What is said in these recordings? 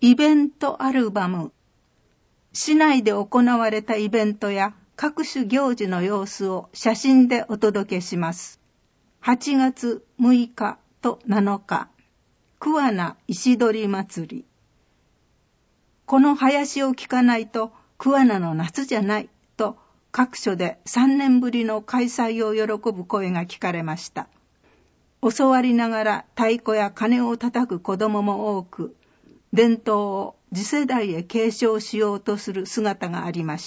イベントアルバム。市内で行われたイベントや各種行事の様子を写真でお届けします。8月6日と7日、桑名石鳥祭り。この林を聞かないと桑名の夏じゃないと各所で3年ぶりの開催を喜ぶ声が聞かれました。教わりながら太鼓や鐘を叩く子供も多く、伝統を次世代へ継承しようとする姿がありました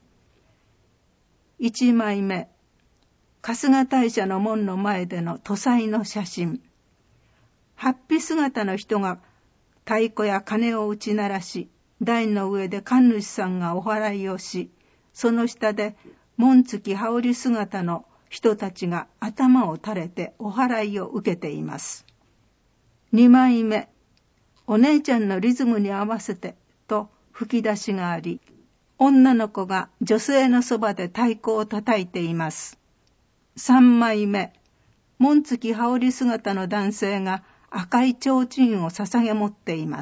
。1枚目、春日大社の門の前での土祭の写真。法被姿の人が太鼓や鐘を打ち鳴らし、台の上で神主さんがお祓いをし、その下で紋付き羽織姿の人たちが頭を垂れてお祓いを受けています。2枚目、お姉ちゃんのリズムに合わせてと吹き出しがあり、女の子が女性のそばで太鼓を叩いています。3枚目、紋付き羽織姿の男性が赤い提灯を捧げ持っています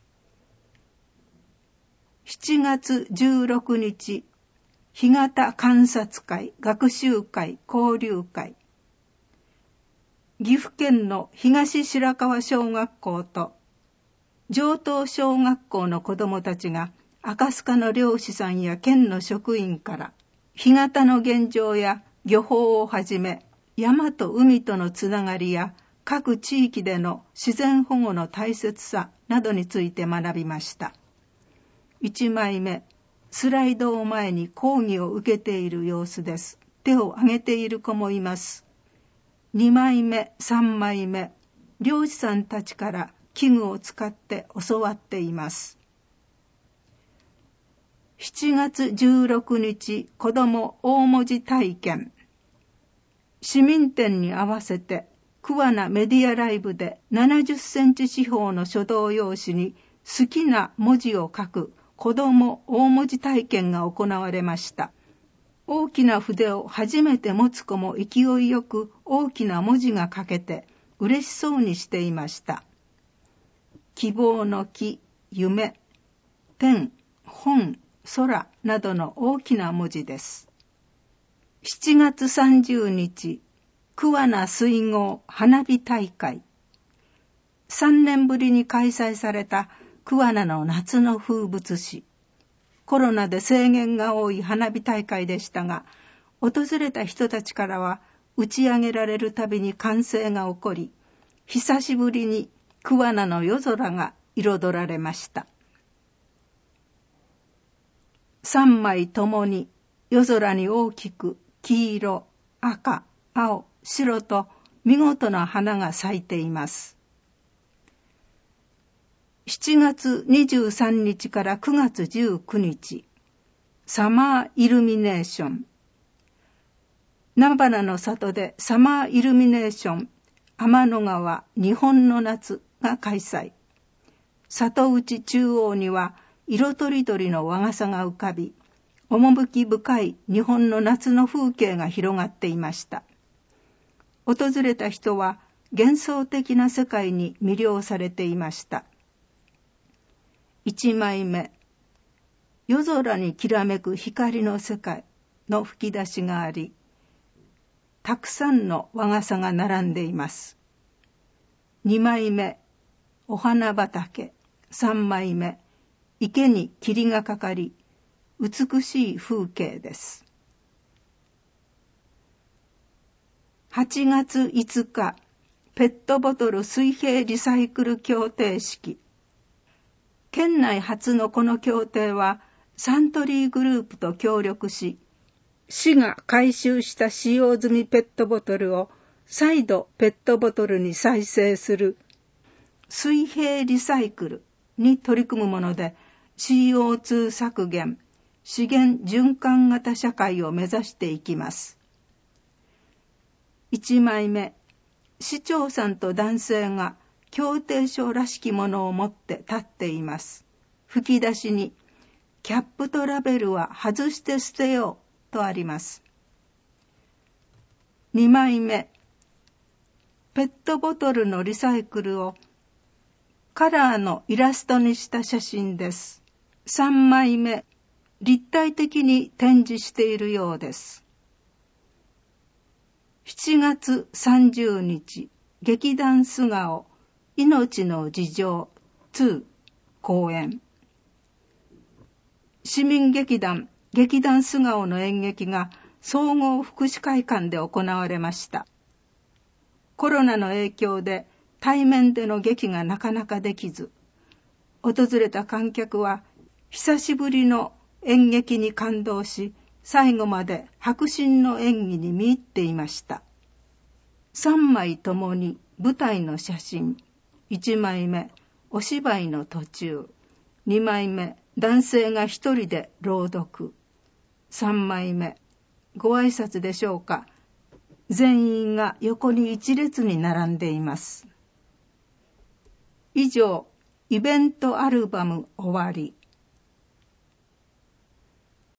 。7月16日、干潟観察会、学習会、交流会。岐阜県の東白川小学校と城東小学校の子どもたちが赤須賀の漁師さんや県の職員から干潟の現状や漁法をはじめ、山と海とのつながりや各地域での自然保護の大切さなどについて学びました。1枚目、スライドを前に講義を受けている様子です。手を挙げている子もいます。2枚目、3枚目、漁師さんたちから器具を使って教わっています。7月16日、子ども大文字体験。市民展に合わせて桑名メディアライブで70センチ四方の書道用紙に好きな文字を書く子ども大文字体験が行われました。大きな筆を初めて持つ子も勢いよく大きな文字が書けて嬉しそうにしていました。希望の木、夢、天、本、空などの大きな文字です。7月30日、桑名水郷花火大会。3年ぶりに開催された桑名の夏の風物詩。コロナで制限が多い花火大会でしたが、訪れた人たちからは打ち上げられるたびに歓声が起こり、久しぶりに桑名の夜空が彩られました。3枚ともに夜空に大きく黄色、赤、青、白と見事な花が咲いています。7月23日から9月19日、サマーイルミネーション。菜花の里でサマーイルミネーション天の川日本の夏が開催。里内中央には色とりどりの和傘が浮かび、趣深い日本の夏の風景が広がっていました。訪れた人は幻想的な世界に魅了されていました。1枚目、夜空にきらめく光の世界の吹き出しがあり、たくさんの和傘が並んでいます。2枚目、お花畑。3枚目、池に霧がかかり、美しい風景です。8月5日、ペットボトル水平リサイクル協定式。県内初のこの協定はサントリーグループと協力し、市が回収した使用済みペットボトルを再度ペットボトルに再生する水平リサイクルに取り組むもので、 CO2 削減、資源循環型社会を目指していきます。1枚目、市長さんと男性が協定書らしきものを持って立っています。吹き出しに、キャップとラベルは外して捨てようとあります。2枚目、ペットボトルのリサイクルをカラーのイラストにした写真です。3枚目、立体的に展示しているようです。7月30日、劇団素顔、命の事情2公演。市民劇団素顔の演劇が総合福祉会館で行われました。コロナの影響で対面での劇がなかなかできず、訪れた観客は久しぶりの演劇に感動し、最後まで迫真の演技に見入っていました。3枚ともに舞台の写真、1枚目お芝居の途中、2枚目男性が一人で朗読、3枚目ご挨拶でしょうか、全員が横に一列に並んでいます。以上、イベントアルバム終わり。